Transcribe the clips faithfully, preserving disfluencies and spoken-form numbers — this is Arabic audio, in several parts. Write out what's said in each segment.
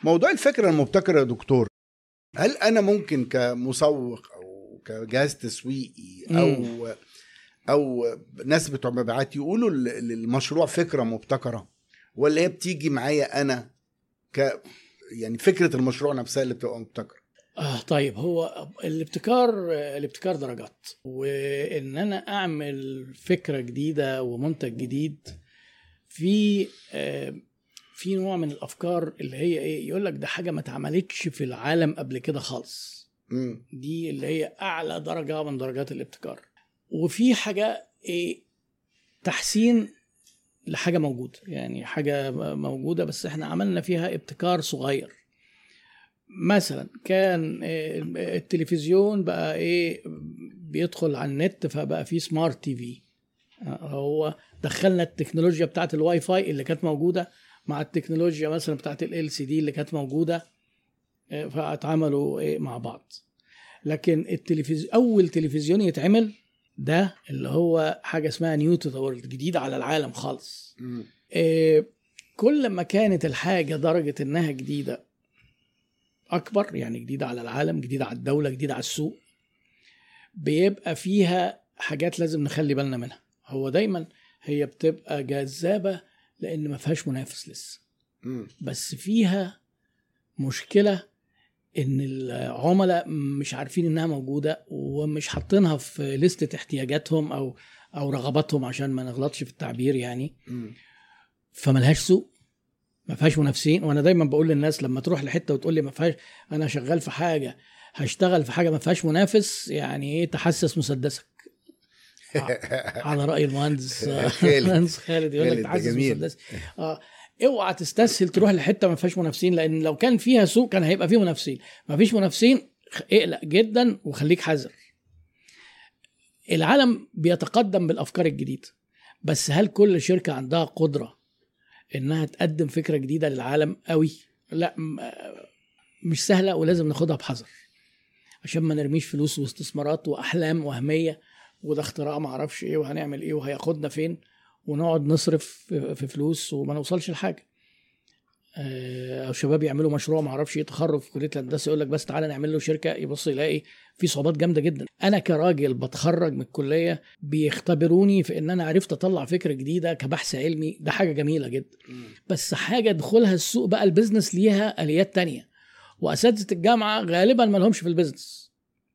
موضوع الفكرة المبتكرة يا دكتور، هل أنا ممكن كمسوق أو كجهاز تسويقي أو مم. أو ناس بتوع مبيعات يقولوا للمشروع فكرة مبتكرة، ولا هي بتيجي معايا أنا ك يعني فكرة المشروع نفسها اللي بتبقى مبتكرة؟ آه طيب، هو الابتكار الابتكار درجات، وإن أنا أعمل فكرة جديدة ومنتج جديد في آه في نوع من الأفكار اللي هي إيه، يقول لك ده حاجة ما اتعملتش في العالم قبل كده خالص. م. دي اللي هي أعلى درجة من درجات الابتكار. وفي حاجة إيه، تحسين لحاجة موجودة، يعني حاجة موجودة بس إحنا عملنا فيها ابتكار صغير. مثلا كان التلفزيون بقى إيه، بيدخل على النت فبقى فيه سمارت تي في. هو دخلنا التكنولوجيا بتاعت الواي فاي اللي كانت موجودة مع التكنولوجيا مثلا بتاعت ال إل سي دي اللي كانت موجودة، فاتعملوا إيه مع بعض. لكن التلفزيون، أول تلفزيون يتعمل ده اللي هو حاجة اسمها نيو تو ذا وورلد، جديدة على العالم خالص. إيه، كل ما كانت الحاجة درجة إنها جديدة أكبر، يعني جديدة على العالم، جديدة على الدولة، جديدة على السوق، بيبقى فيها حاجات لازم نخلي بالنا منها. هو دايما هي بتبقى جذابة لأن ما فيهاش منافس لسه، بس فيها مشكلة إن العملاء مش عارفين إنها موجودة ومش حاطينها في لستة احتياجاتهم أو أو رغباتهم، عشان ما نغلطش في التعبير يعني. فملهاش سوق، ما فيهاش منافسين. وانا دايما بقول للناس لما تروح لحته وتقول لي ما فيهاش، انا شغال في حاجه هشتغل في حاجه ما فيهاش منافس، يعني ايه، تحسس مسدسك. على راي المهندس المهندس خالد يقول لك تحسس مسدسك. اه اوعى تستسهل تروح لحته ما فيهاش منافسين، لان لو كان فيها سوق كان هيبقى فيه منافسين. ما فيش منافسين، اقلق جدا وخليك حذر. العالم بيتقدم بالافكار الجديده، بس هل كل شركه عندها قدره انها تقدم فكرة جديدة للعالم قوي؟ لا، مش سهلة، ولازم ناخدها بحذر عشان ما نرميش فلوس واستثمارات واحلام وهمية، وده اختراع ما عرفش ايه وهنعمل ايه وهياخدنا فين، ونقعد نصرف في فلوس وما نوصلش لحاجة. او شباب يعملوا مشروع ما عرفش ايه، تخرج في كلية الهندسة يقول لك بس تعالى نعمل له شركة، يبص يلاقي في صعوبات جامدة جدا. انا كراجل بتخرج من الكلية بيختبروني في ان انا عرفت اطلع فكرة جديدة كبحث علمي، ده حاجة جميلة جدا. بس حاجة دخولها السوق بقى، البيزنس ليها آليات تانية، واساتذة الجامعة غالبا ما لهمش في البيزنس،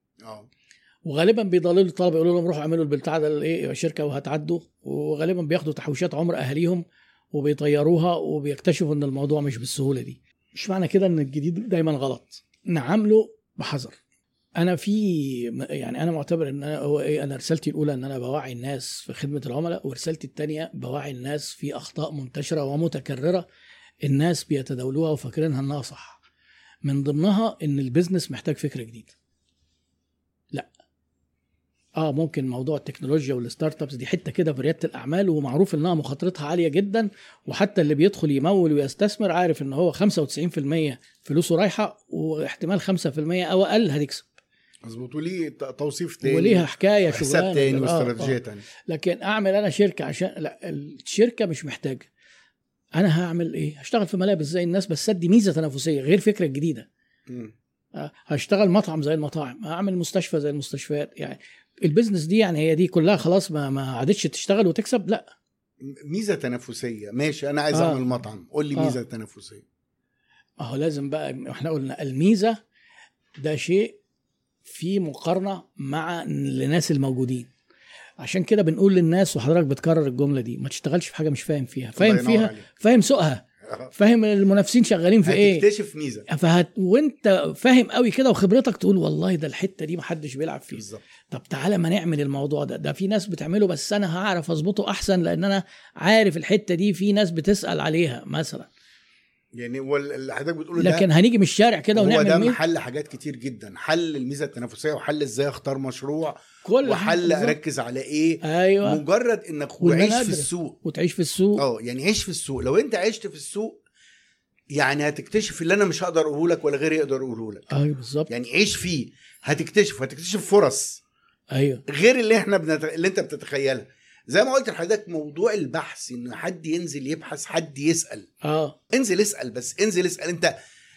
وغالبا بيضللوا الطلبة يقولوا لهم روحوا اعملوا البتاع ده الايه شركة وهتعدوا، وغالبا بياخدوا تحويشات عمر اهاليهم وبيطيروها، وبيكتشفوا ان الموضوع مش بالسهولة دي. مش معنى كده ان الجديد دايما غلط، نعمله بحذر. انا في يعني انا معتبر ان انا هو ايه، انا رسالتي الاولى ان انا بوعي الناس في خدمة العملاء، ورسالتي الثانيه بوعي الناس في اخطاء منتشرة ومتكررة الناس بيتداولوها وفاكرينها انها صح. من ضمنها ان البيزنس محتاج فكرة جديدة. لا اه ممكن موضوع التكنولوجيا والستارت ابس دي حته كده في رياده الاعمال، ومعروف انها مخاطرتها عاليه جدا، وحتى اللي بيدخل يمول ويستثمر عارف ان هو خمسة وتسعين بالمية فلوسه رايحه، واحتمال خمسة بالمية او اقل هتكسب. مظبوط، وليه توصيف تاني وليها حكايه شغلانه تاني واستراتيجيه تاني. لكن اعمل انا شركه عشان لا، الشركه مش محتاجه. انا هعمل ايه؟ هشتغل في ملابس زي الناس، بس ادي ميزه تنافسيه غير فكره جديده. م. هشتغل مطعم زي المطاعم، هعمل مستشفى زي المستشفيات. يعني البيزنس دي يعني هي دي كلها خلاص ما ما عادتش تشتغل وتكسب. لا، ميزه تنافسيه. ماشي، انا عايز آه. اعمل مطعم، قول لي ميزه آه. تنافسيه. اهو لازم بقى، احنا قلنا الميزه ده شيء في مقارنه مع الناس الموجودين. عشان كده بنقول للناس، وحضرتك بتكرر الجمله دي، ما تشتغلش في حاجه مش فاهم فيها. فاهم فيها عليك. فاهم سوقها، فاهم المنافسين شغالين في ايه، هتكتشف ميزه. فهت... وانت فاهم قوي كده وخبرتك تقول والله ده الحته دي محدش بيلعب فيه بالزبط. طب تعالى ما نعمل الموضوع ده، ده في ناس بتعمله بس انا هعرف اظبطه احسن، لان انا عارف الحته دي في ناس بتسال عليها مثلا. يعني واللي حضرتك بتقوله ده، لكن هنيجي من الشارع كده ونعمل ده محل حاجات كتير جدا. حل الميزه التنافسيه، وحل ازاي اختار مشروع، كل وحل اركز على ايه. أيوة. مجرد انك تعيش في السوق وتعيش في السوق اه يعني عيش في السوق. لو انت عشت في السوق يعني هتكتشف اللي انا مش هقدر اقوله لك ولا غيري يقدر يقوله لك. ايوه بالظبط. يعني عيش فيه، هتكتشف هتكتشف فرص ايوه غير اللي احنا بنت... اللي انت بتتخيلها. زي ما قلت لحضرتك، موضوع البحث، ان حد ينزل يبحث، حد يسأل. اه انزل اسأل، بس انزل اسأل. انت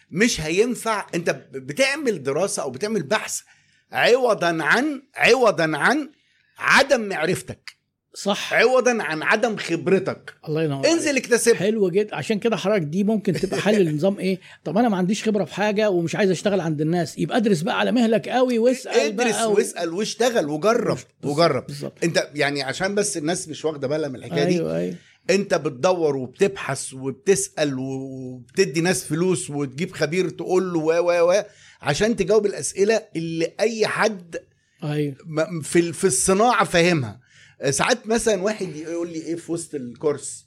مش هينفع. انت بتعمل دراسة او بتعمل بحث عوضا عن عوضا عن عدم معرفتك، صح، عوضا عن عدم خبرتك. الله ينور، انزل اكتسب. حلو جدا. عشان كده حضرتك دي ممكن تبقى حل النظام ايه. طب انا ما عنديش خبره في حاجه ومش عايز اشتغل عند الناس، يبقى ادرس بقى على مهلك قوي واسال ادرس بقى و... واسال واشتغل وجرب وجرب. بالظبط. انت يعني عشان بس الناس مش واخده بالها من الحكايه أيوة دي، أيوة. انت بتدور وبتبحث وبتسال وبتدي ناس فلوس وتجيب خبير تقول له و و و عشان تجاوب الاسئله اللي اي حد أيوة. في في الصناعه فاهمها. ساعات مثلا واحد يقول لي ايه في وسط الكورس،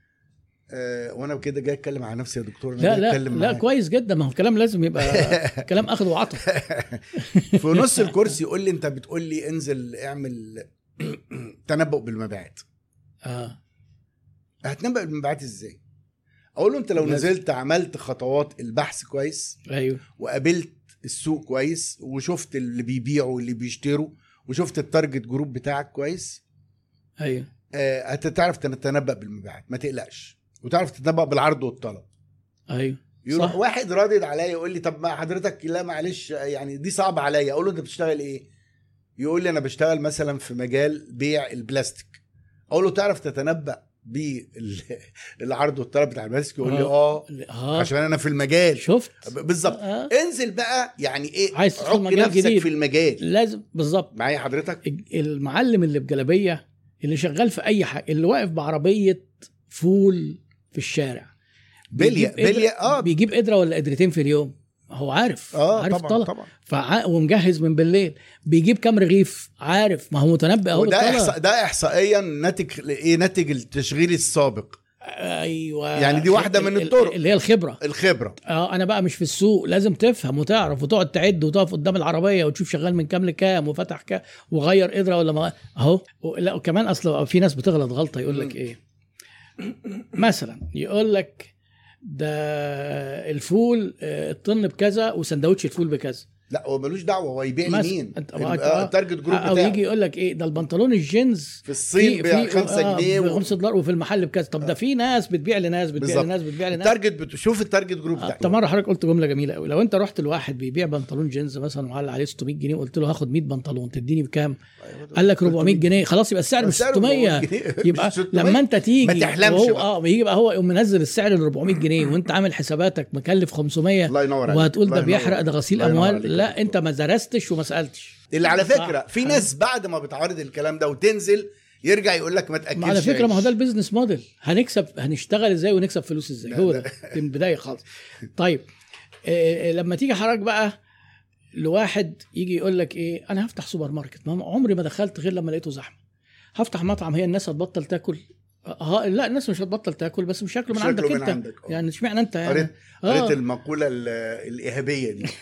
أه وانا كده جاي اتكلم على نفسي يا دكتور. لا لا لا كويس جدا، ما هو الكلام لازم يبقى كلام اخذ وعطا. في نص الكورس يقول لي انت بتقول لي انزل اعمل تنبؤ بالمبيعات. اه هتنبأ بالمبيعات ازاي؟ اقول له انت لو لازم. نزلت عملت خطوات البحث كويس، ايوه، وقابلت السوق كويس وشفت اللي بيبيعوا واللي بيشتروا وشفت التارجت جروب بتاعك كويس، ايوه آه هتعرف تتنبأ بالمبيعات، ما تقلقش، وتعرف تتنبأ بالعرض والطلب. ايوه يروح واحد رادد عليا يقول لي طب ما حضرتك لا معلش يعني دي صعبة عليا. اقول له انت بتشتغل ايه؟ يقول لي انا بشتغل مثلا في مجال بيع البلاستيك. اقول له تعرف تتنبأ بالعرض والطلب بتاع البلاستيك؟ يقول لي اه, آه. عشان انا في المجال. شفت بالظبط. آه. انزل بقى يعني ايه، عايز تدخل مجال نفسك جديد في المجال لازم. بالظبط معايا حضرتك. المعلم اللي بجلبيه اللي شغال في اي حاجه، اللي واقف بعربيه فول في الشارع بليه بليه اه بيجيب قدره ولا قدرتين في اليوم، هو عارف اه عارف طبعا طلب. طبعا فع... ومجهز من بالليل بيجيب كام رغيف، عارف، ما هو متنبئ اهو. ده إحصا... ده احصائيا ناتج ايه؟ ناتج التشغيل السابق. ايوه يعني دي واحده من الطرق اللي هي الخبره. الخبره اه انا بقى مش في السوق، لازم تفهم وتعرف وتقعد تعد وتقف قدام العربيه وتشوف شغال من كام لكام وفتح كام وغير قدره ولا ما اهو. لا وكمان اصل في ناس بتغلط غلطه، يقول لك ايه مثلا، يقول لك ده الفول الطن بكذا وسندوتش الفول بكذا. لا هو ملوش دعوه، هو يبيع لمين؟ التارجت جروب بتاعه. او يجي يقول لك ايه ده البنطلون الجينز في الصين ب خمسة جنيه و خمسة دولار وفي المحل بكذا. طب ده في ناس بتبيع لناس بتبيع بالزبط. لناس بتبيع لناس. التارجت بتشوف التارجت جروب بتاعه. طب مره حضرتك قلت جمله جميله قوي، لو انت رحت لواحد بيبيع بنطلون جينز مثلا وعلى عليه ستمية جنيه وقلت له هاخد مية بنطلون تديني بكام؟ قال لك أربعمية جنيه. خلاص يبقى السعر مش ستمية. يبقى لما انت تيجي ما تحلمش اه يجي بقى هو يقوم منزل السعر ل أربعمية جنيه وانت عامل حساباتك مكلف خمسمية وهتقول ده بيحرق، ده غسيل اموال. لا انت ما درستش وما سالتش. اللي على فكره في ناس بعد ما بتعرض الكلام ده وتنزل يرجع يقول لك ما تاكلش. على فكره ما هو ده البيزنس موديل. هنكسب هنشتغل ازاي ونكسب فلوس ازاي، هو ده من البدايه خالص. طيب إيه لما تيجي حضرتك بقى لواحد يجي يقول لك ايه انا هفتح سوبر ماركت، ما عمري ما دخلت غير لما لقيته زحمه. هفتح مطعم، هي الناس هتبطل تاكل؟ ها لا الناس مش هتبطل تاكل بس مش هياكلوا من عندك انت. عندك. يعني اشمعنى انت يعني؟ قريت قريت المقوله الايهابيه دي.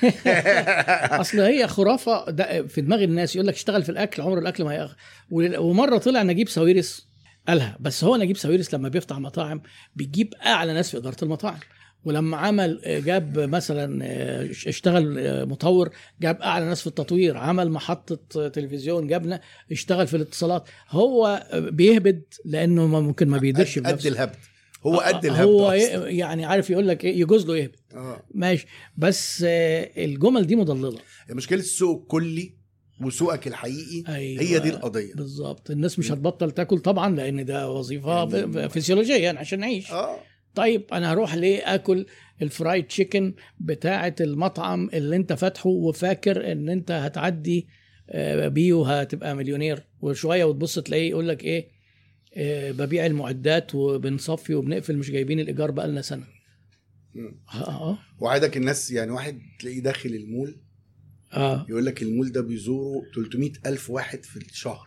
اصل هي خرافه ده في دماغ الناس، يقول لك اشتغل في الاكل عمر الاكل ما يأخ. ومره طلع نجيب ساويرس قالها، بس هو نجيب ساويرس لما بيفتح مطاعم بيجيب اعلى ناس في اداره المطاعم، ولما عمل جاب مثلا اشتغل مطور جاب اعلى ناس في التطوير، عمل محطه تلفزيون جابنا اشتغل في الاتصالات. هو بيهبد لانه ممكن ما بيقدرش قد الهبد. هو قد الهبد هو يعني عارف يقول لك ايه يجوز له يهبد. اه ماشي، بس الجمل دي مضلله. مشكله السوق الكلي وسوقك الحقيقي. أيوة هي دي القضيه بالظبط. الناس مش هتبطل تاكل طبعا لان ده وظيفه يعني فسيولوجيه يعني عشان نعيش. اه طيب انا هروح ليه اكل الفرايد تشيكن بتاعه المطعم اللي انت فاتحه وفاكر ان انت هتعدي بيه وهتبقى مليونير، وشويه وتبص تلاقيه يقول لك ايه ببيع المعدات وبنصفي وبنقفل مش جايبين الايجار بقى لنا سنه. اه وعادك الناس يعني واحد تلاقيه داخل المول اه يقول لك المول ده بيزوره ثلاثمية ألف واحد في الشهر.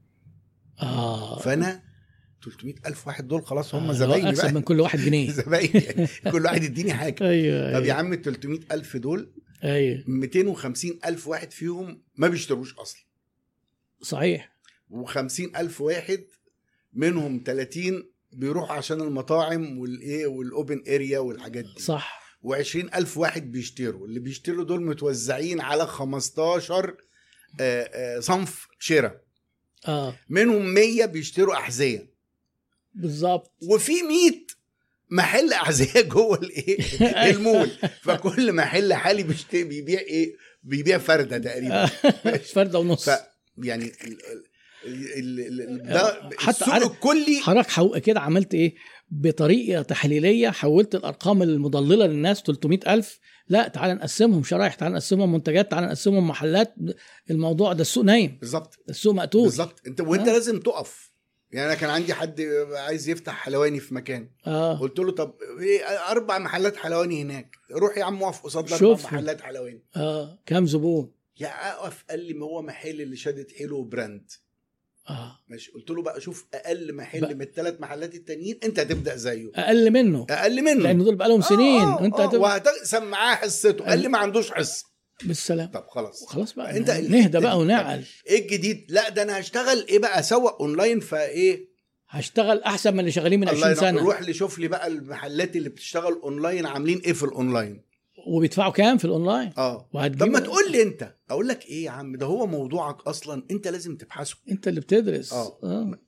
اه فانا ثلاثمية ألف واحد دول خلاص هم زبايني بقى اكسب من كل واحد جنيه. زبايني يعني كل واحد يديني حاجه. ايوه طب أيوة. يا عم ثلاثمية ألف دول ايوه مئتين وخمسين ألف واحد فيهم ما بيشتروش اصلا. صحيح. وخمسين ألف واحد منهم ثلاثين بيروحوا عشان المطاعم والايه والاوبن اريا والحاجات دي. صح. وعشرين ألف واحد بيشتروا. اللي بيشتروا دول متوزعين على خمستاشر آآ آآ صنف شراء. اه منهم مية بيشتروا أحذية بالظبط. وفي مية محل اعزيه جوه الايه المول، فكل محل حالي بيشتري بيبيع ايه بيبيع فرده تقريبا فرده ونص. ف يعني ال ال ال ده السوق الكلي. حضرتك حو... كده عملت ايه بطريقه تحليليه، حولت الارقام المضلله للناس ثلاثمائة ألف، لا تعال نقسمهم شرايح، تعال نقسمهم منتجات، تعال نقسمهم محلات. الموضوع ده السوق نايم بالظبط، السوق مقتول بالظبط. انت وانت آه. لازم تقف. يعني انا كان عندي حد عايز يفتح حلواني في مكان، آه. قلت له طب ايه اربع محلات حلواني هناك، روح يا عم اقف قصاد اربع محلات حلواني. اه كام زبون؟ يا اقف. قال لي ما هو محل اللي شادت حلو براند. اه ماشي. قلت له بقى شوف اقل محل بقى من الثلاث محلات التانيين انت هتبدا زيه، اقل منه اقل منه لان دول بقى لهم سنين. آه آه انت آه هتبقى وهتقسم معاه حصته. قال لي ما عندوش حصه. بالسلام. طب خلاص خلاص بقى انت نهدى بقى ونعقل. ايه الجديد؟ لا ده انا هشتغل ايه بقى، اسوق اونلاين. فايه هشتغل احسن من اللي شغالين من عشرين سنه. روح لي شوف لي بقى المحلات اللي بتشتغل اونلاين عاملين ايه في الاونلاين، وبيدفعوا كام في الاونلاين. اه طب ما تقول لي انت. اقول لك ايه يا عم، ده هو موضوعك اصلا، انت لازم تبحثه، انت اللي بتدرس. اه, آه.